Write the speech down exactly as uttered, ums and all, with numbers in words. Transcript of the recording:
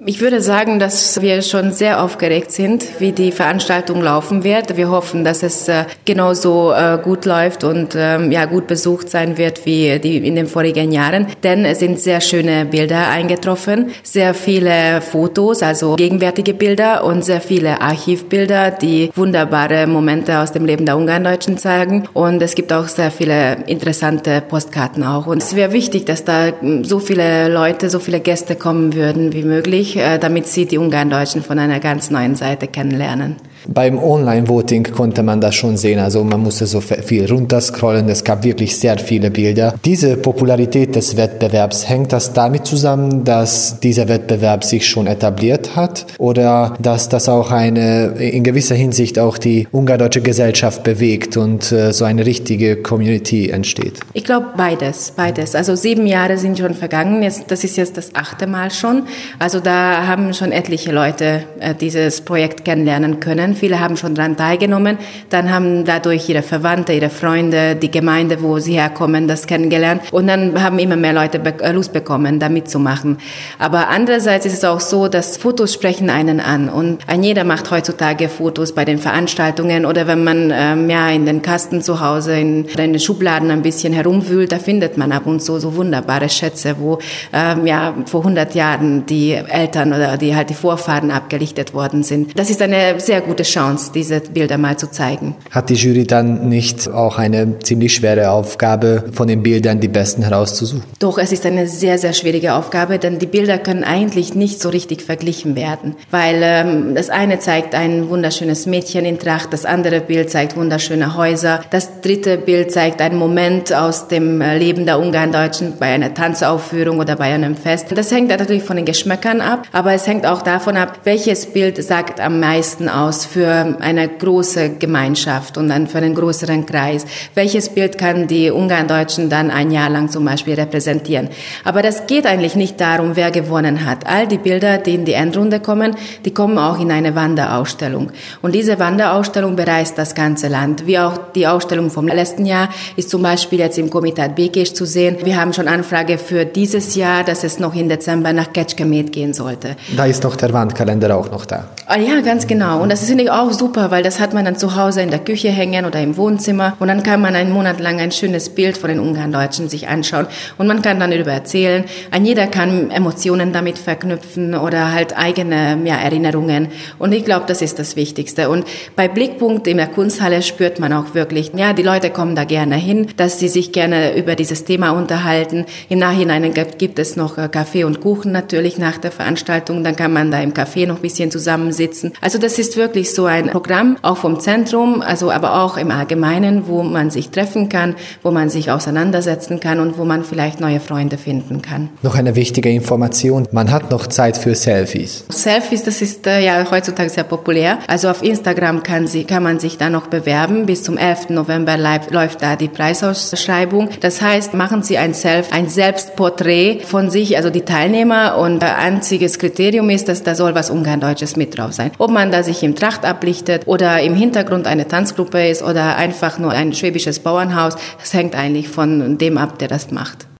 Ich würde sagen, dass wir schon sehr aufgeregt sind, wie die Veranstaltung laufen wird. Wir hoffen, dass es äh, genauso äh, gut läuft und ähm, ja, gut besucht sein wird wie die in den vorigen Jahren. Denn es sind sehr schöne Bilder eingetroffen, sehr viele Fotos, also gegenwärtige Bilder und sehr viele Archivbilder, die wunderbare Momente aus dem Leben der Ungarndeutschen zeigen. Und es gibt auch sehr viele interessante Postkarten auch. Und es wäre wichtig, dass da so viele Leute, so viele Gäste kommen würden wie möglich, damit sie die Ungarndeutschen von einer ganz neuen Seite kennenlernen. Beim Online-Voting konnte man das schon sehen, also man musste so viel runterscrollen, es gab wirklich sehr viele Bilder. Diese Popularität des Wettbewerbs, hängt das damit zusammen, dass dieser Wettbewerb sich schon etabliert hat oder dass das auch eine, in gewisser Hinsicht auch die ungardeutsche Gesellschaft bewegt und äh, so eine richtige Community entsteht? Ich glaube beides, beides. Also sieben Jahre sind schon vergangen, jetzt, das ist jetzt das achte Mal schon. Also da haben schon etliche Leute äh, dieses Projekt kennenlernen können. Viele haben schon daran teilgenommen, dann haben dadurch ihre Verwandte, ihre Freunde, die Gemeinde, wo sie herkommen, das kennengelernt und dann haben immer mehr Leute Lust bekommen, da mitzumachen. Aber andererseits ist es auch so, dass Fotos sprechen einen an und ein jeder macht heutzutage Fotos bei den Veranstaltungen oder wenn man ähm, ja in den Kasten zu Hause, in, in den Schubladen ein bisschen herumwühlt, da findet man ab und zu so wunderbare Schätze, wo ähm, ja vor hundert Jahren die Eltern oder die halt die Vorfahren abgelichtet worden sind. Das ist eine sehr gute Chance, diese Bilder mal zu zeigen. Hat die Jury dann nicht auch eine ziemlich schwere Aufgabe, von den Bildern die besten herauszusuchen? Doch, es ist eine sehr, sehr schwierige Aufgabe, denn die Bilder können eigentlich nicht so richtig verglichen werden, weil ähm, das eine zeigt ein wunderschönes Mädchen in Tracht, das andere Bild zeigt wunderschöne Häuser, das dritte Bild zeigt einen Moment aus dem Leben der Ungarndeutschen bei einer Tanzaufführung oder bei einem Fest. Das hängt natürlich von den Geschmäckern ab, aber es hängt auch davon ab, welches Bild sagt am meisten aus für eine große Gemeinschaft und dann für einen größeren Kreis. Welches Bild kann die Ungarndeutschen dann ein Jahr lang zum Beispiel repräsentieren? Aber das geht eigentlich nicht darum, wer gewonnen hat. All die Bilder, die in die Endrunde kommen, die kommen auch in eine Wanderausstellung. Und diese Wanderausstellung bereist das ganze Land. Wie auch die Ausstellung vom letzten Jahr ist zum Beispiel jetzt im Komitat Békés zu sehen. Wir haben schon Anfrage für dieses Jahr, dass es noch im Dezember nach Kecskemét gehen sollte. Da ist noch der Wandkalender auch noch da. Ah, ja, ganz genau. Und das ist finde ich auch super, weil das hat man dann zu Hause in der Küche hängen oder im Wohnzimmer und dann kann man einen Monat lang ein schönes Bild von den Ungarndeutschen sich anschauen und man kann dann darüber erzählen. Ein jeder kann Emotionen damit verknüpfen oder halt eigene ja, Erinnerungen und ich glaube, das ist das Wichtigste. Und bei Blickpunkt in der Kunsthalle spürt man auch wirklich, ja, die Leute kommen da gerne hin, dass sie sich gerne über dieses Thema unterhalten. Im Nachhinein gibt es noch Kaffee und Kuchen natürlich nach der Veranstaltung, dann kann man da im Café noch ein bisschen zusammensitzen. Also das ist wirklich so ein Programm, auch vom Zentrum, also aber auch im Allgemeinen, wo man sich treffen kann, wo man sich auseinandersetzen kann und wo man vielleicht neue Freunde finden kann. Noch eine wichtige Information, man hat noch Zeit für Selfies. Selfies, das ist äh, ja heutzutage sehr populär. Also auf Instagram kann, sie, kann man sich da noch bewerben. Bis zum elften November leib, läuft da die Preisausschreibung. Das heißt, machen Sie ein Self, ein Selbstporträt von sich, also die Teilnehmer und äh, einziges Kriterium ist, dass da soll was Ungarndeutsches mit drauf sein. Ob man da sich im Tracht ablichtet oder im Hintergrund eine Tanzgruppe ist oder einfach nur ein schwäbisches Bauernhaus, das hängt eigentlich von dem ab, der das macht.